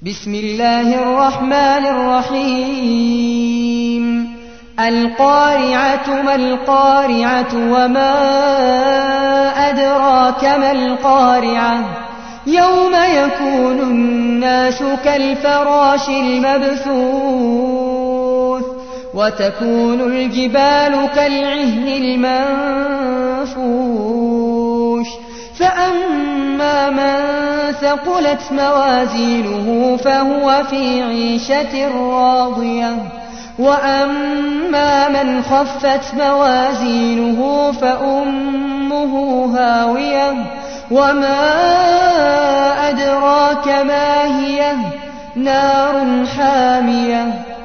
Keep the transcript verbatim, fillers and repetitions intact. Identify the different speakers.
Speaker 1: بسم الله الرحمن الرحيم القارعة ما القارعة وما أدراك ما القارعة يوم يكون الناس كالفراش المبثوث وتكون الجبال كالعهن المنفوش فأما من ثقلت موازينه فهو في عيشة راضية وأما من خفت موازينه فأمه هاوية وما أدراك ما هي نار حامية